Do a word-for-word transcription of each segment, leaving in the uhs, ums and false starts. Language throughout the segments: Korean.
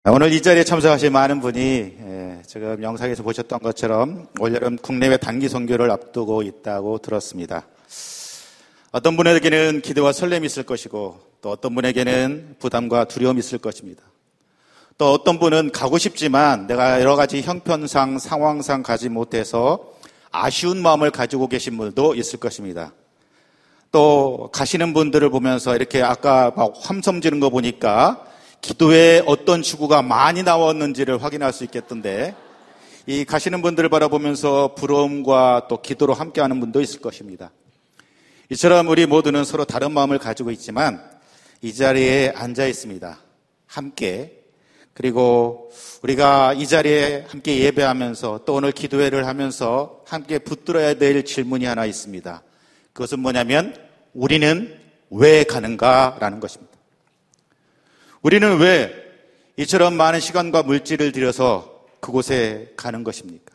오늘 이 자리에 참석하신 많은 분이 지금 영상에서 보셨던 것처럼 올여름 국내외 단기 선교를 앞두고 있다고 들었습니다. 어떤 분에게는 기대와 설렘이 있을 것이고 또 어떤 분에게는 부담과 두려움이 있을 것입니다. 또 어떤 분은 가고 싶지만 내가 여러 가지 형편상 상황상 가지 못해서 아쉬운 마음을 가지고 계신 분도 있을 것입니다. 또 가시는 분들을 보면서 이렇게 아까 막 함성 지른 거 보니까 기도에 어떤 지구가 많이 나왔는지를 확인할 수 있겠던데 이 가시는 분들을 바라보면서 부러움과 또 기도로 함께하는 분도 있을 것입니다. 이처럼 우리 모두는 서로 다른 마음을 가지고 있지만 이 자리에 앉아 있습니다. 함께. 그리고 우리가 이 자리에 함께 예배하면서 또 오늘 기도회를 하면서 함께 붙들어야 될 질문이 하나 있습니다. 그것은 뭐냐면 우리는 왜 가는가라는 것입니다. 우리는 왜 이처럼 많은 시간과 물질을 들여서 그곳에 가는 것입니까?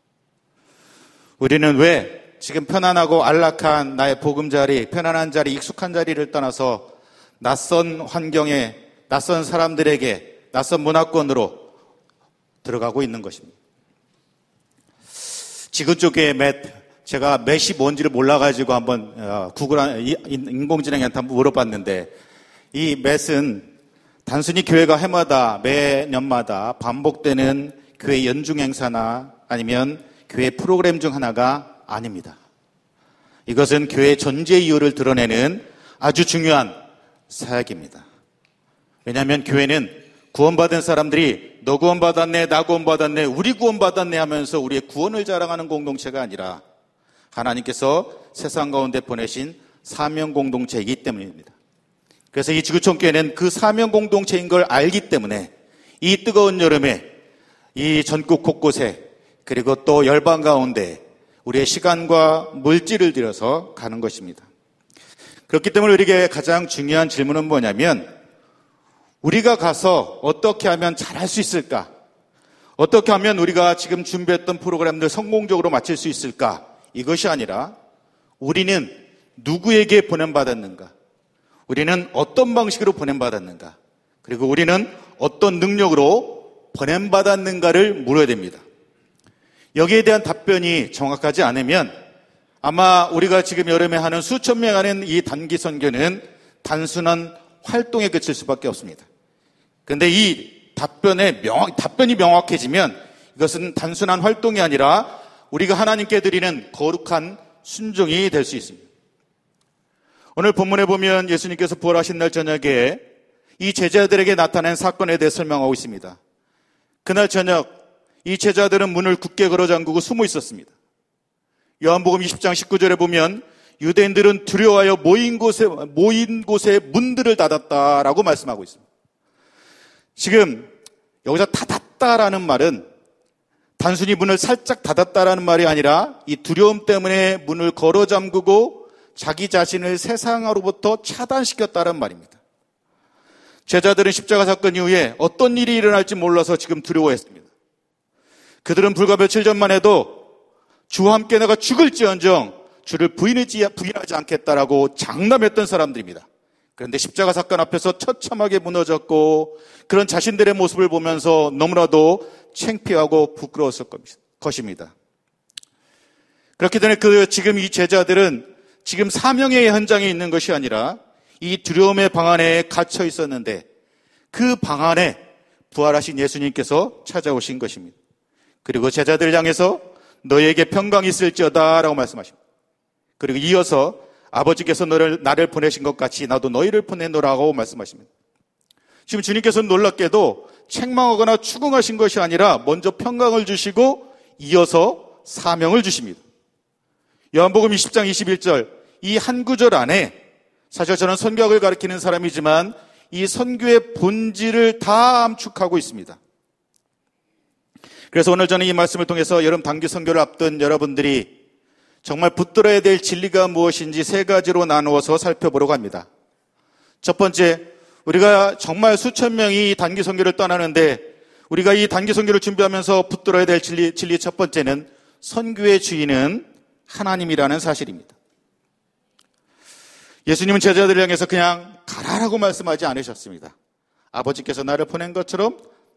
우리는 왜 지금 편안하고 안락한 나의 보금자리, 편안한 자리, 익숙한 자리를 떠나서 낯선 환경에, 낯선 사람들에게, 낯선 문화권으로 들어가고 있는 것입니다. 지구 쪽에 맷, 제가 맷이 뭔지를 몰라가지고 한번 구글, 인공지능한테 한번 물어봤는데 이 맷은 단순히 교회가 해마다 매년마다 반복되는 교회 연중 행사나 아니면 교회 프로그램 중 하나가 아닙니다. 이것은 교회 존재 이유를 드러내는 아주 중요한 사역입니다. 왜냐하면 교회는 구원받은 사람들이 너 구원받았네, 나 구원받았네, 우리 구원받았네 하면서 우리의 구원을 자랑하는 공동체가 아니라 하나님께서 세상 가운데 보내신 사명 공동체이기 때문입니다. 그래서 이 지구촌교회는 그 사명 공동체인 걸 알기 때문에 이 뜨거운 여름에 이 전국 곳곳에 그리고 또 열방 가운데 우리의 시간과 물질을 들여서 가는 것입니다. 그렇기 때문에 우리에게 가장 중요한 질문은 뭐냐면 우리가 가서 어떻게 하면 잘할 수 있을까? 어떻게 하면 우리가 지금 준비했던 프로그램들 성공적으로 마칠 수 있을까? 이것이 아니라 우리는 누구에게 보냄받았는가? 우리는 어떤 방식으로 보냄받았는가? 그리고 우리는 어떤 능력으로 보냄받았는가를 물어야 됩니다. 여기에 대한 답변이 정확하지 않으면 아마 우리가 지금 여름에 하는 수천 명 하는 이 단기 선교는 단순한 활동에 그칠 수밖에 없습니다. 그런데 이 답변에 명확, 답변이 명확해지면 이것은 단순한 활동이 아니라 우리가 하나님께 드리는 거룩한 순종이 될 수 있습니다. 오늘 본문에 보면 예수님께서 부활하신 날 저녁에 이 제자들에게 나타난 사건에 대해 설명하고 있습니다. 그날 저녁 이 제자들은 문을 굳게 걸어 잠그고 숨어 있었습니다. 요한복음 이십 장 십구 절에 보면 유대인들은 두려워하여 모인 곳에, 모인 곳에 문들을 닫았다라고 말씀하고 있습니다. 지금 여기서 닫았다라는 말은 단순히 문을 살짝 닫았다라는 말이 아니라 이 두려움 때문에 문을 걸어 잠그고 자기 자신을 세상으로부터 차단시켰다는 말입니다. 제자들은 십자가 사건 이후에 어떤 일이 일어날지 몰라서 지금 두려워했습니다. 그들은 불과 며칠 전만 해도 주와 함께 내가 죽을지언정 주를 부인하지, 부인하지 않겠다라고 장담했던 사람들입니다. 그런데 십자가 사건 앞에서 처참하게 무너졌고 그런 자신들의 모습을 보면서 너무나도 창피하고 부끄러웠을 것입니다. 그렇기 때문에 그 지금 이 제자들은 지금 사명의 현장에 있는 것이 아니라 이 두려움의 방 안에 갇혀 있었는데 그 방 안에 부활하신 예수님께서 찾아오신 것입니다. 그리고 제자들을 향해서 너에게 평강이 있을지어다 라고 말씀하십니다. 그리고 이어서 아버지께서 너를, 나를 보내신 것 같이 나도 너희를 보내노라고 말씀하십니다. 지금 주님께서는 놀랍게도 책망하거나 추궁하신 것이 아니라 먼저 평강을 주시고 이어서 사명을 주십니다. 요한복음 이십 장 이십일 절 이 한 구절 안에 사실 저는 선교학을 가르치는 사람이지만 이 선교의 본질을 다 암축하고 있습니다. 그래서 오늘 저는 이 말씀을 통해서 여름 단기 선교를 앞둔 여러분들이 정말 붙들어야 될 진리가 무엇인지 세 가지로 나누어서 살펴보려고 합니다. 첫 번째, 우리가 정말 수천 명이 단기 선교를 떠나는데 우리가 이 단기 선교를 준비하면서 붙들어야 될 진리, 진리 첫 번째는 선교의 주인은 하나님이라는 사실입니다. 예수님은 제자들을 향해서 그냥 가라라고 말씀하지 않으셨습니다. 아버지께서 나를 보낸 것처럼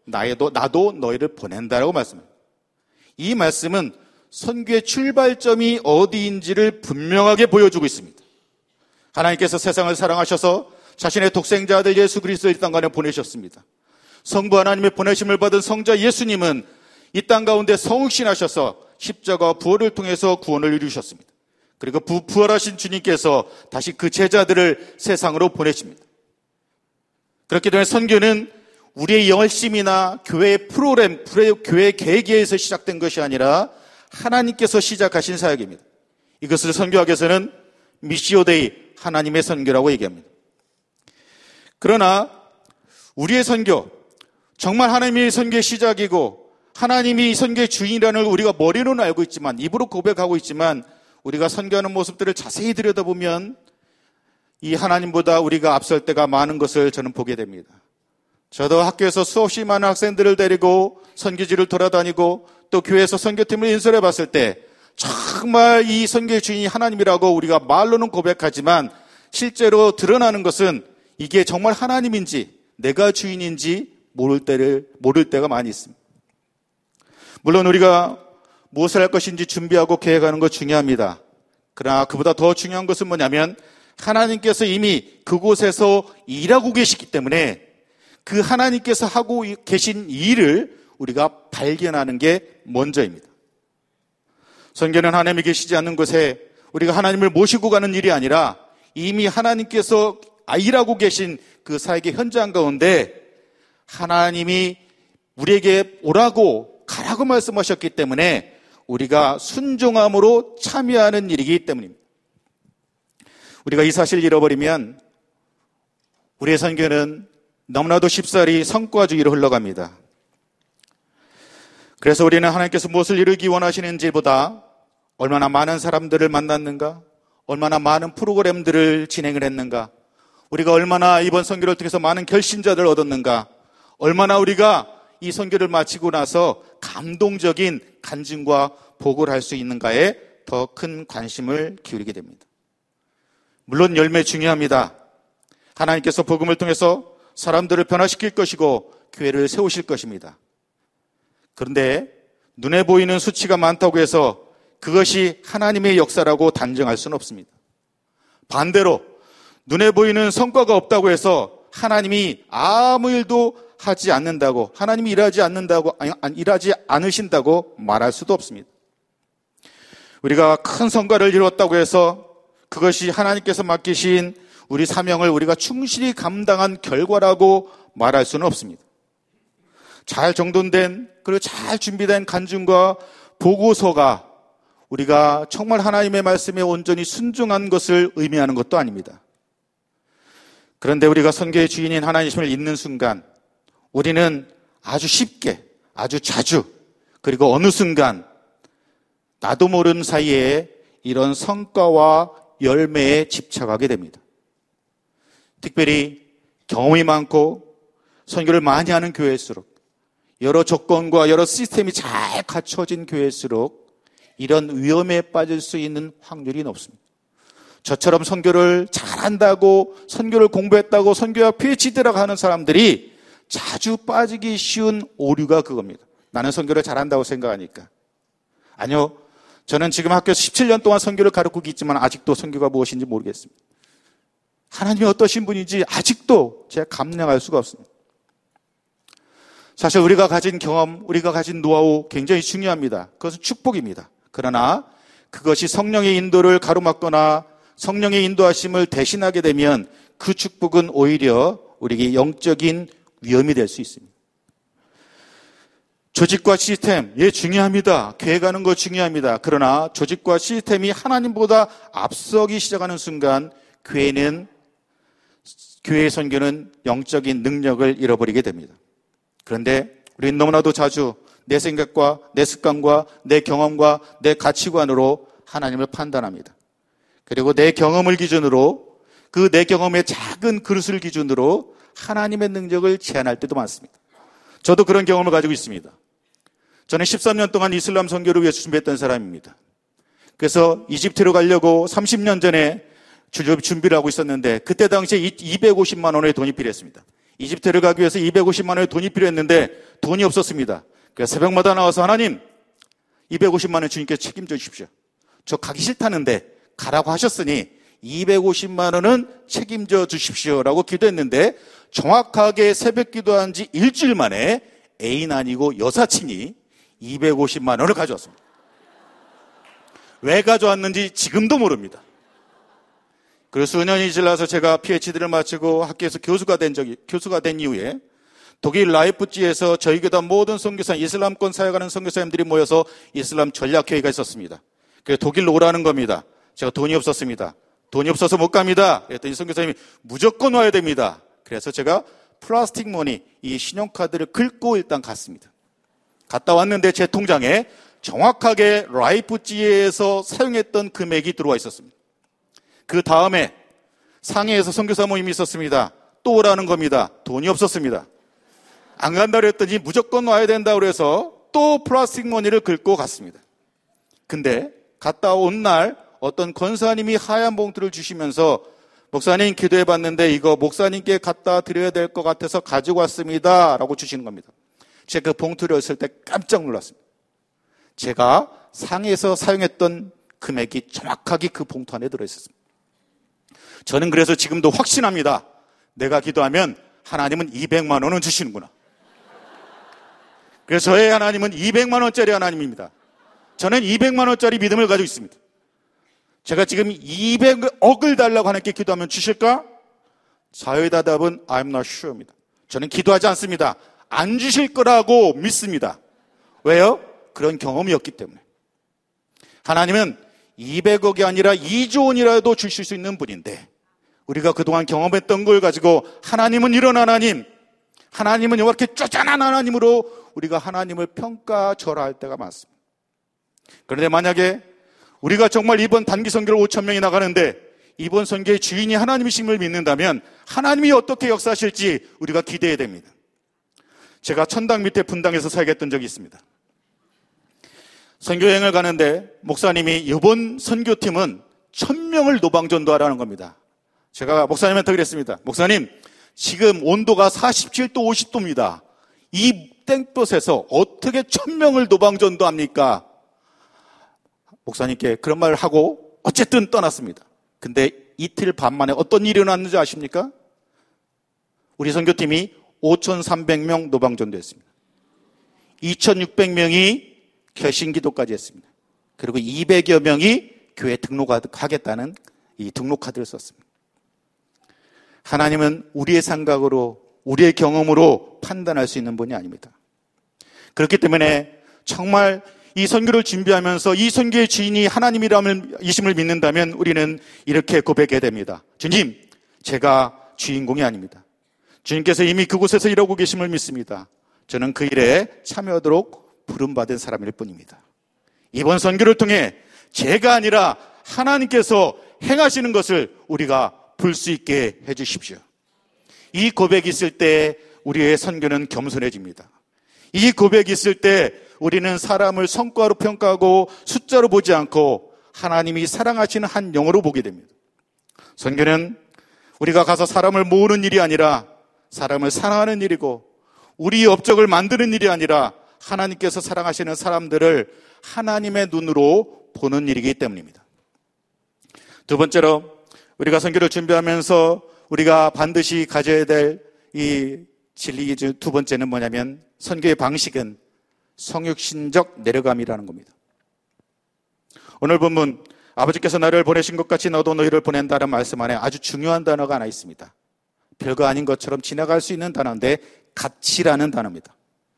나도, 나도 너희를 보낸다라고 말씀합니다. 이 말씀은 선교의 출발점이 어디인지를 분명하게 보여주고 있습니다. 하나님께서 세상을 사랑하셔서 자신의 독생자 아들 예수 그리스도를 이 땅 가운데 보내셨습니다. 성부 하나님의 보내심을 받은 성자 예수님은 이 땅 가운데 성육신하셔서 십자가 부활을 통해서 구원을 이루셨습니다. 그리고 부, 부활하신 주님께서 다시 그 제자들을 세상으로 보내십니다. 그렇기 때문에 선교는 우리의 열심이나 교회의 프로그램, 교회의 계획에서 시작된 것이 아니라 하나님께서 시작하신 사역입니다. 이것을 선교학에서는 미시오 데이, 하나님의 선교라고 얘기합니다. 그러나 우리의 선교, 정말 하나님의 선교의 시작이고 하나님이 선교의 주인이라는 걸 우리가 머리로는 알고 있지만, 입으로 고백하고 있지만, 우리가 선교하는 모습들을 자세히 들여다보면 이 하나님보다 우리가 앞설 때가 많은 것을 저는 보게 됩니다. 저도 학교에서 수없이 많은 학생들을 데리고 선교지를 돌아다니고 또 교회에서 선교팀을 인솔해 봤을 때 정말 이 선교의 주인이 하나님이라고 우리가 말로는 고백하지만 실제로 드러나는 것은 이게 정말 하나님인지 내가 주인인지 모를 때를 모를 때가 많이 있습니다. 물론 우리가 무엇을 할 것인지 준비하고 계획하는 것 중요합니다. 그러나 그보다 더 중요한 것은 뭐냐면 하나님께서 이미 그곳에서 일하고 계시기 때문에 그 하나님께서 하고 계신 일을 우리가 발견하는 게 먼저입니다. 선교는 하나님이 계시지 않는 곳에 우리가 하나님을 모시고 가는 일이 아니라 이미 하나님께서 일하고 계신 그 사역의 현장 가운데 하나님이 우리에게 오라고 가라고 말씀하셨기 때문에 우리가 순종함으로 참여하는 일이기 때문입니다. 우리가 이 사실을 잃어버리면 우리의 선교는 너무나도 쉽사리 성과주의로 흘러갑니다. 그래서 우리는 하나님께서 무엇을 이루기 원하시는지보다 얼마나 많은 사람들을 만났는가, 얼마나 많은 프로그램들을 진행을 했는가, 우리가 얼마나 이번 선교를 통해서 많은 결신자들을 얻었는가, 얼마나 우리가 이 선교를 마치고 나서 감동적인 간증과 보고를 할 수 있는가에 더 큰 관심을 기울이게 됩니다. 물론 열매 중요합니다. 하나님께서 복음을 통해서 사람들을 변화시킬 것이고 교회를 세우실 것입니다. 그런데 눈에 보이는 수치가 많다고 해서 그것이 하나님의 역사라고 단정할 수는 없습니다. 반대로 눈에 보이는 성과가 없다고 해서 하나님이 아무 일도 하지 않는다고, 하나님이 일하지 않는다고, 아니, 일하지 않으신다고 말할 수도 없습니다. 우리가 큰 성과를 이루었다고 해서 그것이 하나님께서 맡기신 우리 사명을 우리가 충실히 감당한 결과라고 말할 수는 없습니다. 잘 정돈된 그리고 잘 준비된 간증과 보고서가 우리가 정말 하나님의 말씀에 온전히 순종한 것을 의미하는 것도 아닙니다. 그런데 우리가 선교의 주인인 하나님을 잊는 순간 우리는 아주 쉽게, 아주 자주, 그리고 어느 순간 나도 모르는 사이에 이런 성과와 열매에 집착하게 됩니다. 특별히 경험이 많고 선교를 많이 하는 교회일수록, 여러 조건과 여러 시스템이 잘 갖춰진 교회일수록 이런 위험에 빠질 수 있는 확률이 높습니다. 저처럼 선교를 잘한다고, 선교를 공부했다고 선교학 피에이치디라고 하는 사람들이 자주 빠지기 쉬운 오류가 그겁니다. 나는 선교를 잘한다고 생각하니까. 아니요. 저는 지금 학교에서 십칠 년 동안 선교를 가르치고 있지만 아직도 선교가 무엇인지 모르겠습니다. 하나님이 어떠신 분인지 아직도 제가 감량할 수가 없습니다. 사실 우리가 가진 경험, 우리가 가진 노하우 굉장히 중요합니다. 그것은 축복입니다. 그러나 그것이 성령의 인도를 가로막거나 성령의 인도하심을 대신하게 되면 그 축복은 오히려 우리에게 영적인 위험이 될 수 있습니다. 조직과 시스템, 예, 중요합니다. 교회 가는 거 중요합니다. 그러나 조직과 시스템이 하나님보다 앞서기 시작하는 순간 교회는, 교회의 선교는 영적인 능력을 잃어버리게 됩니다. 그런데 우리는 너무나도 자주 내 생각과 내 습관과 내 경험과 내 가치관으로 하나님을 판단합니다. 그리고 내 경험을 기준으로, 그 내 경험의 작은 그릇을 기준으로 하나님의 능력을 제한할 때도 많습니다. 저도 그런 경험을 가지고 있습니다. 저는 십삼 년 동안 이슬람 선교를 위해서 준비했던 사람입니다. 그래서 이집트로 가려고 삼십 년 전에 준비를 하고 있었는데 그때 당시에 이백오십만 원의 돈이 필요했습니다. 이집트를 가기 위해서 이백오십만 원의 돈이 필요했는데 돈이 없었습니다. 그래서 새벽마다 나와서 하나님, 이백오십만 원 주님께서 책임져 주십시오. 저 가기 싫다는데 가라고 하셨으니 이백오십만 원은 책임져 주십시오라고 기도했는데 정확하게 새벽 기도한 지 일주일 만에 애인 아니고 여사친이 이백오십만 원을 가져왔습니다. 왜 가져왔는지 지금도 모릅니다. 그리고 수년이 지나서 제가 피에이치디를 마치고 학교에서 교수가 된 적이, 교수가 된 이후에 독일 라이프치히에서 저희 교단 모든 선교사, 이슬람권 사역하는 선교사님들이 모여서 이슬람 전략회의가 있었습니다. 그래서 독일로 오라는 겁니다. 제가 돈이 없었습니다. 돈이 없어서 못 갑니다. 그랬더니 선교사님이 무조건 와야 됩니다. 그래서 제가 플라스틱 머니, 이 신용카드를 긁고 일단 갔습니다. 갔다 왔는데 제 통장에 정확하게 라이프치히에서 사용했던 금액이 들어와 있었습니다. 그 다음에 상해에서 선교사 모임이 있었습니다. 또 오라는 겁니다. 돈이 없었습니다. 안 간다 그랬더니 무조건 와야 된다 그래서 또 플라스틱 머니를 긁고 갔습니다. 근데 갔다 온 날 어떤 권사님이 하얀 봉투를 주시면서 목사님 기도해 봤는데 이거 목사님께 갖다 드려야 될 것 같아서 가지고 왔습니다 라고 주시는 겁니다. 제가 그 봉투를 했을 때 깜짝 놀랐습니다. 제가 상해에서 사용했던 금액이 정확하게 그 봉투 안에 들어있었습니다. 저는 그래서 지금도 확신합니다. 내가 기도하면 하나님은 이백만 원은 주시는구나. 그래서 저의 하나님은 이백만 원짜리 하나님입니다. 저는 이백만 원짜리 믿음을 가지고 있습니다. 제가 지금 이백억을 달라고 하나님께 기도하면 주실까? 저의 대답은 I'm not sure입니다. 저는 기도하지 않습니다. 안 주실 거라고 믿습니다. 왜요? 그런 경험이 없기 때문에. 하나님은 이백억이 아니라 이조 원이라도 주실 수 있는 분인데 우리가 그동안 경험했던 걸 가지고 하나님은 이런 하나님, 하나님은 이렇게 쪼잔한 하나님으로 우리가 하나님을 평가절하할 때가 많습니다. 그런데 만약에 우리가 정말 이번 단기 선교를 오천 명이 나가는데 이번 선교의 주인이 하나님이심을 믿는다면 하나님이 어떻게 역사하실지 우리가 기대해야 됩니다. 제가 천당 밑에 분당에서 사역했던 적이 있습니다. 선교여행을 가는데 목사님이 이번 선교팀은 천 명을 노방전도하라는 겁니다. 제가 목사님한테 그랬습니다. 목사님, 지금 온도가 사십칠 도, 오십 도입니다. 이 땡볕에서 어떻게 천 명을 노방전도합니까? 목사님께 그런 말을 하고 어쨌든 떠났습니다. 근데 이틀 반 만에 어떤 일이 일어났는지 아십니까? 우리 선교팀이 오천삼백 명 노방전도했습니다. 이천육백 명이 결신기도까지 했습니다. 그리고 이백여 명이 교회 등록하겠다는 이 등록카드를 썼습니다. 하나님은 우리의 생각으로, 우리의 경험으로 판단할 수 있는 분이 아닙니다. 그렇기 때문에 정말 이 선교를 준비하면서 이 선교의 주인이 하나님이라면 이심을 믿는다면 우리는 이렇게 고백해야 됩니다. 주님, 제가 주인공이 아닙니다. 주님께서 이미 그곳에서 일하고 계심을 믿습니다. 저는 그 일에 참여하도록 부름받은 사람일 뿐입니다. 이번 선교를 통해 제가 아니라 하나님께서 행하시는 것을 우리가 볼 수 있게 해주십시오. 이 고백이 있을 때 우리의 선교는 겸손해집니다. 이 고백이 있을 때 우리는 사람을 성과로 평가하고 숫자로 보지 않고 하나님이 사랑하시는 한 영으로 보게 됩니다. 선교는 우리가 가서 사람을 모으는 일이 아니라 사람을 사랑하는 일이고 우리 업적을 만드는 일이 아니라 하나님께서 사랑하시는 사람들을 하나님의 눈으로 보는 일이기 때문입니다. 두 번째로 우리가 선교를 준비하면서 우리가 반드시 가져야 될 이 진리 두 번째는 뭐냐면 선교의 방식은 성육신적 내려감이라는 겁니다. 오늘 본문 아버지께서 나를 보내신 것 같이 너도 너희를 보낸다는 말씀 안에 아주 중요한 단어가 하나 있습니다. 별거 아닌 것처럼 지나갈 수 있는 단어인데 같이라는 단어입니다.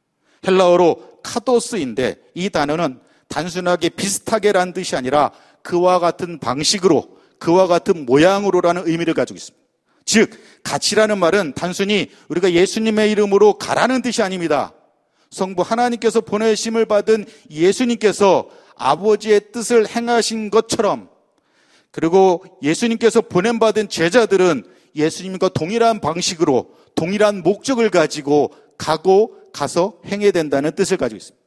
헬라어로 카도스인데 이 단어는 단순하게 비슷하게라는 뜻이 아니라 그와 같은 방식으로 그와 같은 모양으로라는 의미를 가지고 있습니다. 즉 같이라는 말은 단순히 우리가 예수님의 이름으로 가라는 뜻이 아닙니다. 성부 하나님께서 보내심을 받은 예수님께서 아버지의 뜻을 행하신 것처럼 그리고 예수님께서 보냄받은 제자들은 예수님과 동일한 방식으로 동일한 목적을 가지고 가고 가서 행해야 된다는 뜻을 가지고 있습니다.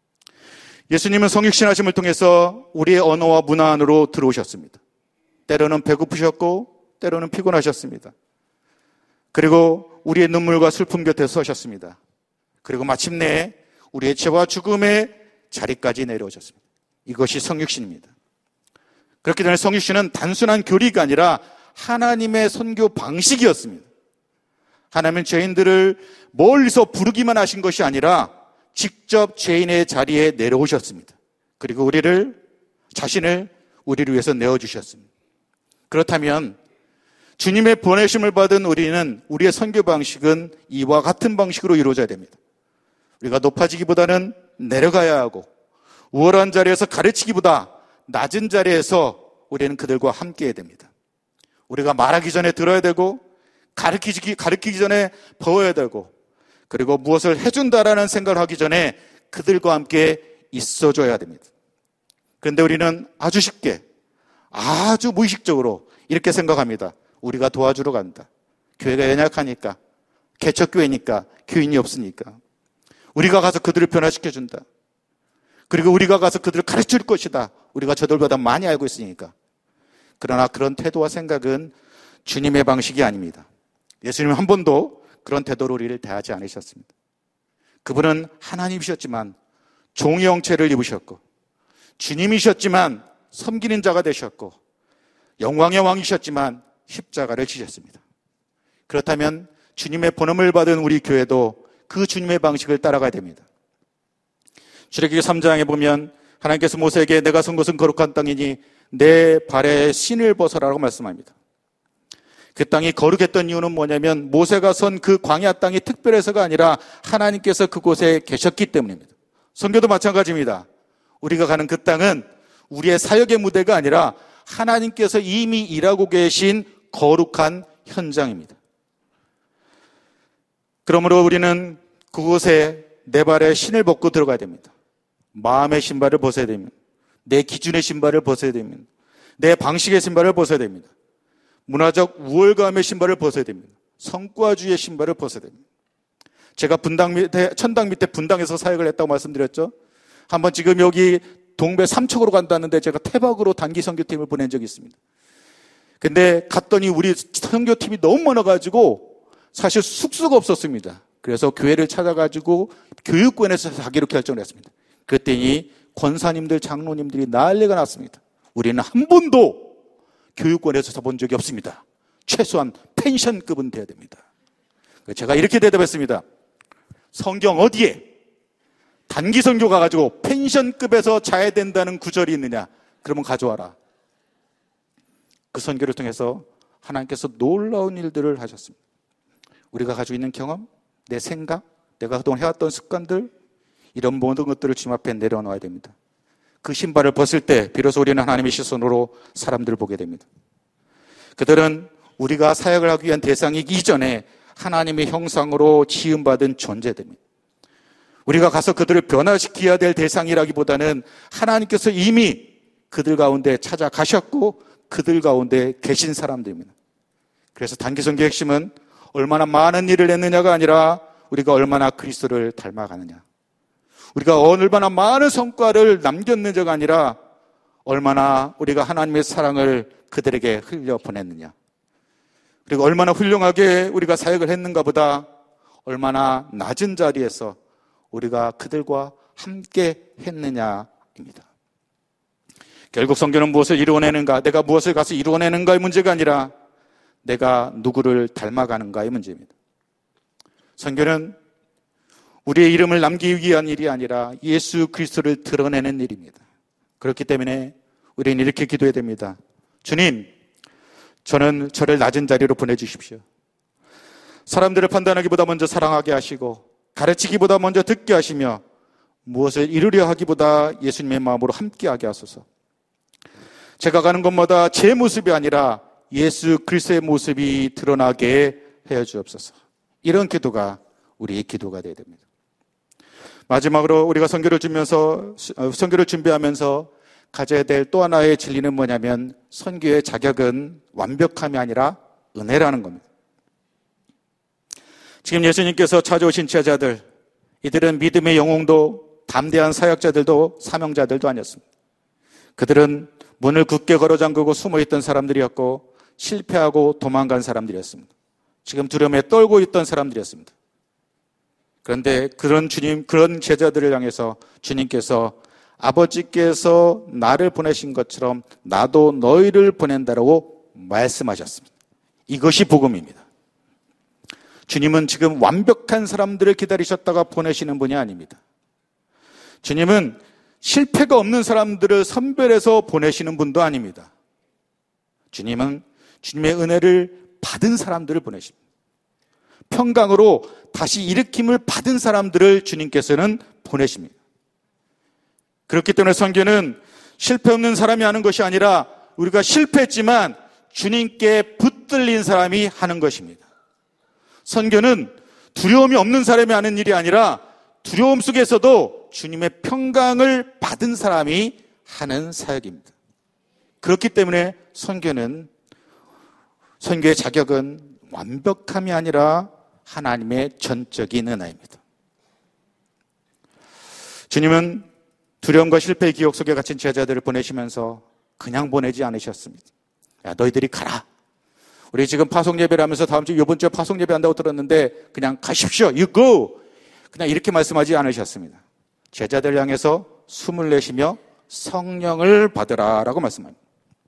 예수님은 성육신하심을 통해서 우리의 언어와 문화 안으로 들어오셨습니다. 때로는 배고프셨고 때로는 피곤하셨습니다. 그리고 우리의 눈물과 슬픔 곁에 서셨습니다. 그리고 마침내 우리의 죄와 죽음의 자리까지 내려오셨습니다. 이것이 성육신입니다. 그렇기 때문에 성육신은 단순한 교리가 아니라 하나님의 선교 방식이었습니다. 하나님은 죄인들을 멀리서 부르기만 하신 것이 아니라 직접 죄인의 자리에 내려오셨습니다. 그리고 우리를, 자신을 우리를 위해서 내어주셨습니다. 그렇다면 주님의 보내심을 받은 우리는, 우리의 선교 방식은 이와 같은 방식으로 이루어져야 됩니다. 우리가 높아지기보다는 내려가야 하고, 우월한 자리에서 가르치기보다 낮은 자리에서 우리는 그들과 함께 해야 됩니다. 우리가 말하기 전에 들어야 되고, 가르치기, 가르치기 전에 배워야 되고, 그리고 무엇을 해준다라는 생각을 하기 전에 그들과 함께 있어줘야 됩니다. 그런데 우리는 아주 쉽게, 아주 무의식적으로 이렇게 생각합니다. 우리가 도와주러 간다. 교회가 연약하니까, 개척교회니까, 교인이 없으니까. 우리가 가서 그들을 변화시켜준다. 그리고 우리가 가서 그들을 가르칠 것이다. 우리가 저들보다 많이 알고 있으니까. 그러나 그런 태도와 생각은 주님의 방식이 아닙니다. 예수님은 한 번도 그런 태도로 우리를 대하지 않으셨습니다. 그분은 하나님이셨지만 종의 형체를 입으셨고, 주님이셨지만 섬기는 자가 되셨고, 영광의 왕이셨지만 십자가를 지셨습니다. 그렇다면 주님의 본음을 받은 우리 교회도 그 주님의 방식을 따라가야 됩니다. 출애굽기 삼 장에 보면 하나님께서 모세에게 내가 선 곳은 거룩한 땅이니 내 발에 신을 벗어라라고 말씀합니다. 그 땅이 거룩했던 이유는 뭐냐면 모세가 선 그 광야 땅이 특별해서가 아니라 하나님께서 그곳에 계셨기 때문입니다. 선교도 마찬가지입니다. 우리가 가는 그 땅은 우리의 사역의 무대가 아니라 하나님께서 이미 일하고 계신 거룩한 현장입니다. 그러므로 우리는 그곳에 내 발에 신을 벗고 들어가야 됩니다. 마음의 신발을 벗어야 됩니다. 내 기준의 신발을 벗어야 됩니다. 내 방식의 신발을 벗어야 됩니다. 문화적 우월감의 신발을 벗어야 됩니다. 성과주의의 신발을 벗어야 됩니다. 제가 분당 밑에, 천당 밑에 분당에서 사역을 했다고 말씀드렸죠. 한번 지금 여기 동배 삼척으로 간다는데 제가 태박으로 단기 선교팀을 보낸 적이 있습니다. 근데 갔더니 우리 선교팀이 너무 많아가지고 사실 숙소가 없었습니다. 그래서 교회를 찾아가지고 교육권에서 자기로 결정을 했습니다. 그랬더니 권사님들, 장로님들이 난리가 났습니다. 우리는 한 번도 교육권에서 자본 적이 없습니다. 최소한 펜션급은 돼야 됩니다. 제가 이렇게 대답했습니다. 성경 어디에 단기 선교 가가지고 펜션급에서 자야 된다는 구절이 있느냐? 그러면 가져와라. 그 선교를 통해서 하나님께서 놀라운 일들을 하셨습니다. 우리가 가지고 있는 경험, 내 생각, 내가 그동안 해왔던 습관들, 이런 모든 것들을 주님 앞에 내려놓아야 됩니다. 그 신발을 벗을 때 비로소 우리는 하나님의 시선으로 사람들을 보게 됩니다. 그들은 우리가 사역을 하기 위한 대상이기 이전에 하나님의 형상으로 지음받은 존재들입니다. 우리가 가서 그들을 변화시켜야 될 대상이라기보다는 하나님께서 이미 그들 가운데 찾아가셨고 그들 가운데 계신 사람들입니다. 그래서 단기 선교의 핵심은 얼마나 많은 일을 했느냐가 아니라 우리가 얼마나 그리스도를 닮아가느냐, 우리가 얼마나 많은 성과를 남겼느냐가 아니라 얼마나 우리가 하나님의 사랑을 그들에게 흘려보냈느냐, 그리고 얼마나 훌륭하게 우리가 사역을 했는가 보다 얼마나 낮은 자리에서 우리가 그들과 함께 했느냐입니다. 결국 선교는 무엇을 이루어내는가, 내가 무엇을 가서 이루어내는가의 문제가 아니라 내가 누구를 닮아가는가의 문제입니다. 선교는 우리의 이름을 남기기 위한 일이 아니라 예수 그리스도를 드러내는 일입니다. 그렇기 때문에 우리는 이렇게 기도해야 됩니다. 주님, 저는 저를 낮은 자리로 보내주십시오. 사람들을 판단하기보다 먼저 사랑하게 하시고 가르치기보다 먼저 듣게 하시며 무엇을 이루려 하기보다 예수님의 마음으로 함께하게 하소서. 제가 가는 곳마다 제 모습이 아니라 예수 그리스도의 모습이 드러나게 해 주옵소서. 이런 기도가 우리의 기도가 되어야 됩니다. 마지막으로 우리가 선교를 주면서 선교를 준비하면서 가져야 될 또 하나의 진리는 뭐냐면 선교의 자격은 완벽함이 아니라 은혜라는 겁니다. 지금 예수님께서 찾아오신 제자들, 이들은 믿음의 영웅도 담대한 사역자들도 사명자들도 아니었습니다. 그들은 문을 굳게 걸어 잠그고 숨어있던 사람들이었고 실패하고 도망간 사람들이었습니다. 지금 두려움에 떨고 있던 사람들이었습니다. 그런데 그런 주님, 그런 제자들을 향해서 주님께서 아버지께서 나를 보내신 것처럼 나도 너희를 보낸다라고 말씀하셨습니다. 이것이 복음입니다. 주님은 지금 완벽한 사람들을 기다리셨다가 보내시는 분이 아닙니다. 주님은 실패가 없는 사람들을 선별해서 보내시는 분도 아닙니다. 주님은 주님의 은혜를 받은 사람들을 보내십니다. 평강으로 다시 일으킴을 받은 사람들을 주님께서는 보내십니다. 그렇기 때문에 선교는 실패 없는 사람이 하는 것이 아니라 우리가 실패했지만 주님께 붙들린 사람이 하는 것입니다. 선교는 두려움이 없는 사람이 하는 일이 아니라 두려움 속에서도 주님의 평강을 받은 사람이 하는 사역입니다. 그렇기 때문에 선교는, 선교의 자격은 완벽함이 아니라 하나님의 전적인 은혜입니다. 주님은 두려움과 실패의 기억 속에 갇힌 제자들을 보내시면서 그냥 보내지 않으셨습니다. 야, 너희들이 가라. 우리 지금 파송 예배를 하면서 다음 주, 이번 주에 파송 예배 한다고 들었는데 그냥 가십시오. You go. 그냥 이렇게 말씀하지 않으셨습니다. 제자들 향해서 숨을 내쉬며 성령을 받으라라고 말씀합니다.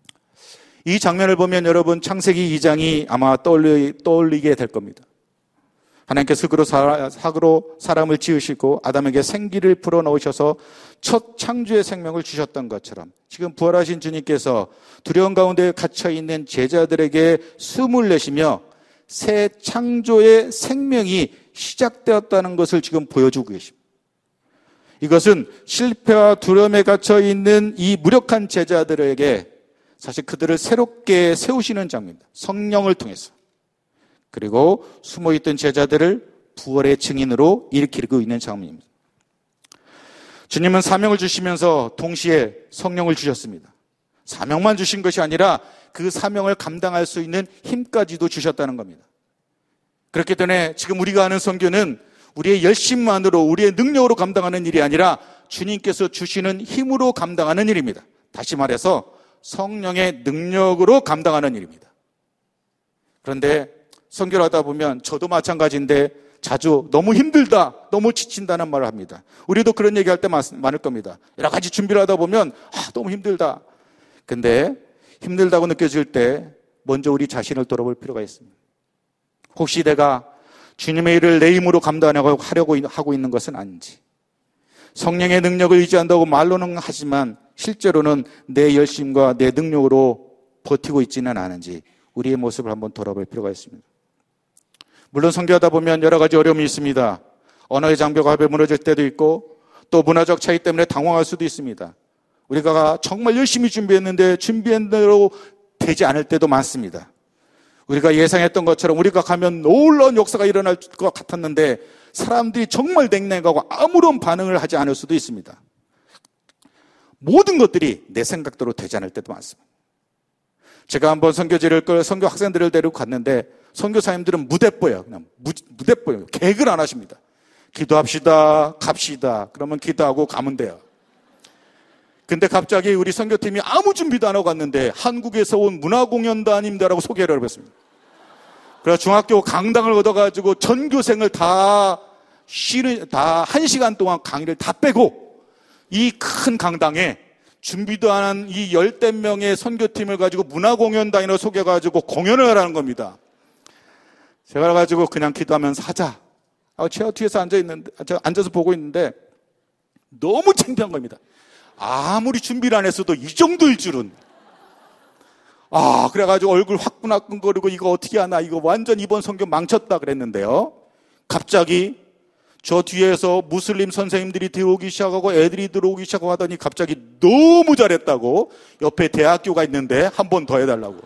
이 장면을 보면 여러분 창세기 이 장이 아마 떠올리, 떠올리게 될 겁니다. 하나님께서 흙으로, 삭으로 사람을 지으시고 아담에게 생기를 불어넣으셔서 첫 창조의 생명을 주셨던 것처럼 지금 부활하신 주님께서 두려움 가운데 갇혀있는 제자들에게 숨을 내쉬며 새 창조의 생명이 시작되었다는 것을 지금 보여주고 계십니다. 이것은 실패와 두려움에 갇혀있는 이 무력한 제자들에게 사실 그들을 새롭게 세우시는 장면입니다. 성령을 통해서. 그리고 숨어있던 제자들을 부활의 증인으로 일으키고 있는 장면입니다. 주님은 사명을 주시면서 동시에 성령을 주셨습니다. 사명만 주신 것이 아니라 그 사명을 감당할 수 있는 힘까지도 주셨다는 겁니다. 그렇기 때문에 지금 우리가 하는 선교는 우리의 열심만으로, 우리의 능력으로 감당하는 일이 아니라 주님께서 주시는 힘으로 감당하는 일입니다. 다시 말해서 성령의 능력으로 감당하는 일입니다. 그런데 선교를 하다 보면 저도 마찬가지인데 자주 너무 힘들다, 너무 지친다는 말을 합니다. 우리도 그런 얘기할 때 많을 겁니다. 여러 가지 준비를 하다 보면 아, 너무 힘들다. 근데 힘들다고 느껴질 때 먼저 우리 자신을 돌아볼 필요가 있습니다. 혹시 내가 주님의 일을 내 힘으로 감당하려고 하려고 하고 있는 것은 아닌지, 성령의 능력을 의지한다고 말로는 하지만 실제로는 내 열심과 내 능력으로 버티고 있지는 않은지 우리의 모습을 한번 돌아볼 필요가 있습니다. 물론 선교하다 보면 여러 가지 어려움이 있습니다. 언어의 장벽 앞에 무너질 때도 있고 또 문화적 차이 때문에 당황할 수도 있습니다. 우리가 정말 열심히 준비했는데 준비한 대로 되지 않을 때도 많습니다. 우리가 예상했던 것처럼 우리가 가면 놀라운 역사가 일어날 것 같았는데 사람들이 정말 냉랭하고 아무런 반응을 하지 않을 수도 있습니다. 모든 것들이 내 생각대로 되지 않을 때도 많습니다. 제가 한번 선교지를 끌 선교 학생들을 데리고 갔는데 선교사님들은 무대뽀예요. 그냥 무, 무대뽀예요. 계획을 안 하십니다. 기도합시다, 갑시다. 그러면 기도하고 가면 돼요. 근데 갑자기 우리 선교팀이 아무 준비도 안 하고 갔는데 한국에서 온 문화공연단입니다라고 소개를 해봤습니다. 그래서 중학교 강당을 얻어가지고 전교생을 다 쉬는, 다 한 시간 동안 강의를 다 빼고 이 큰 강당에 준비도 안 한 이 열댓 명의 선교팀을 가지고 문화공연단이라고 소개해가지고 공연을 하라는 겁니다. 제가 가지고 그냥 기도하면서 하자. 제가 뒤에서 앉아있는데, 앉아서 보고 있는데 너무 창피한 겁니다. 아무리 준비를 안 했어도 이 정도일 줄은. 아, 그래가지고 얼굴 화끈화끈거리고 이거 어떻게 하나, 이거 완전 이번 선교 망쳤다 그랬는데요. 갑자기 저 뒤에서 무슬림 선생님들이 들어오기 시작하고 애들이 들어오기 시작하고 하더니 갑자기 너무 잘했다고 옆에 대학교가 있는데 한 번 더 해달라고.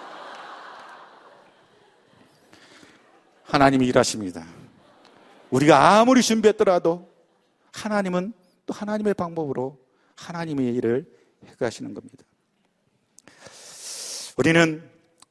하나님이 일하십니다. 우리가 아무리 준비했더라도 하나님은 또 하나님의 방법으로 하나님의 일을 해가시는 겁니다. 우리는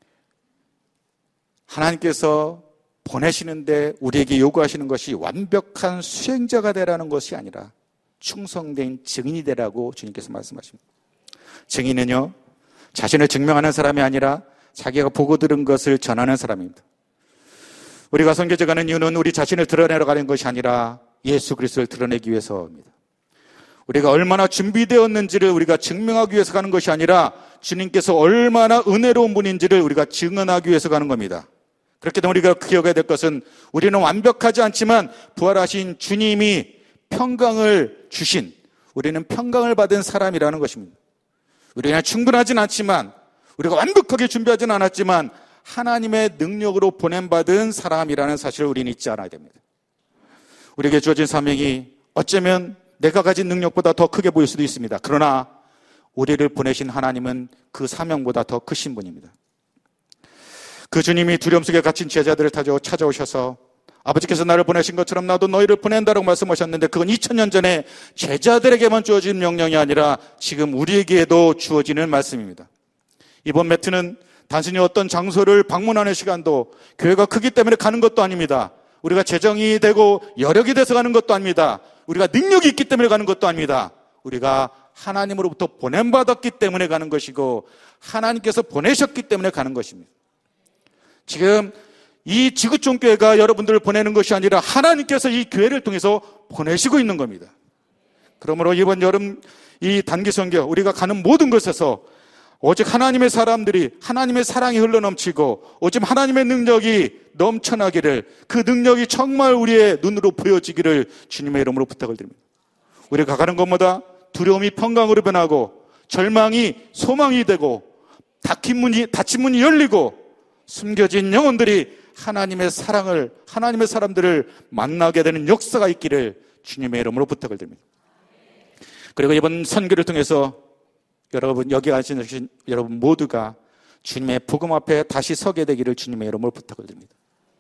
하나님께서 보내시는데 우리에게 요구하시는 것이 완벽한 수행자가 되라는 것이 아니라 충성된 증인이 되라고 주님께서 말씀하십니다. 증인은요, 자신을 증명하는 사람이 아니라 자기가 보고 들은 것을 전하는 사람입니다. 우리가 선교제 가는 이유는 우리 자신을 드러내러 가는 것이 아니라 예수 그리스도를 드러내기 위해서입니다. 우리가 얼마나 준비되었는지를 우리가 증명하기 위해서 가는 것이 아니라 주님께서 얼마나 은혜로운 분인지를 우리가 증언하기 위해서 가는 겁니다. 그렇기 때문에 우리가 기억해야 될 것은 우리는 완벽하지 않지만 부활하신 주님이 평강을 주신, 우리는 평강을 받은 사람이라는 것입니다. 우리는 충분하진 않지만, 우리가 완벽하게 준비하진 않았지만 하나님의 능력으로 보냄받은 사람이라는 사실을 우리는 잊지 않아야 됩니다. 우리에게 주어진 사명이 어쩌면 내가 가진 능력보다 더 크게 보일 수도 있습니다. 그러나 우리를 보내신 하나님은 그 사명보다 더 크신 분입니다. 그 주님이 두려움 속에 갇힌 제자들을 찾아오셔서 아버지께서 나를 보내신 것처럼 나도 너희를 보낸다라고 말씀하셨는데, 그건 이천 년 전에 제자들에게만 주어진 명령이 아니라 지금 우리에게도 주어지는 말씀입니다. 이번 매트는 단순히 어떤 장소를 방문하는 시간도, 교회가 크기 때문에 가는 것도 아닙니다. 우리가 재정이 되고 여력이 돼서 가는 것도 아닙니다. 우리가 능력이 있기 때문에 가는 것도 아닙니다. 우리가 하나님으로부터 보냄받았기 때문에 가는 것이고 하나님께서 보내셨기 때문에 가는 것입니다. 지금 이 지구촌 교회가 여러분들을 보내는 것이 아니라 하나님께서 이 교회를 통해서 보내시고 있는 겁니다. 그러므로 이번 여름 이 단기 선교, 우리가 가는 모든 것에서 오직 하나님의 사람들이, 하나님의 사랑이 흘러넘치고 오직 하나님의 능력이 넘쳐나기를, 그 능력이 정말 우리의 눈으로 보여지기를 주님의 이름으로 부탁을 드립니다. 우리가 가는 것마다 두려움이 평강으로 변하고 절망이 소망이 되고 닫힌 문이, 닫힌 문이 열리고 숨겨진 영혼들이 하나님의 사랑을, 하나님의 사람들을 만나게 되는 역사가 있기를 주님의 이름으로 부탁을 드립니다. 그리고 이번 선교를 통해서 여러분, 여기 앉으신 여러분 모두가 주님의 복음 앞에 다시 서게 되기를 주님의 이름으로 부탁을 드립니다.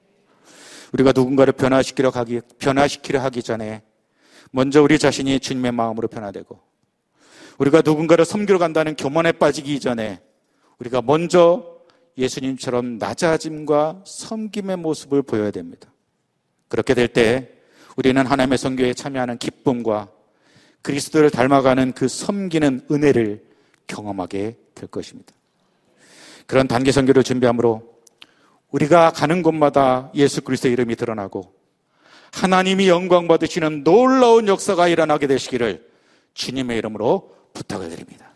우리가 누군가를 변화시키려 하기, 변화시키려 하기 전에 먼저 우리 자신이 주님의 마음으로 변화되고, 우리가 누군가를 섬기러 간다는 교만에 빠지기 이전에 우리가 먼저 예수님처럼 낮아짐과 섬김의 모습을 보여야 됩니다. 그렇게 될 때 우리는 하나님의 선교에 참여하는 기쁨과 그리스도를 닮아가는 그 섬기는 은혜를 경험하게 될 것입니다. 그런 단기 선교를 준비함으로 우리가 가는 곳마다 예수 그리스도의 이름이 드러나고 하나님이 영광 받으시는 놀라운 역사가 일어나게 되시기를 주님의 이름으로 부탁을 드립니다.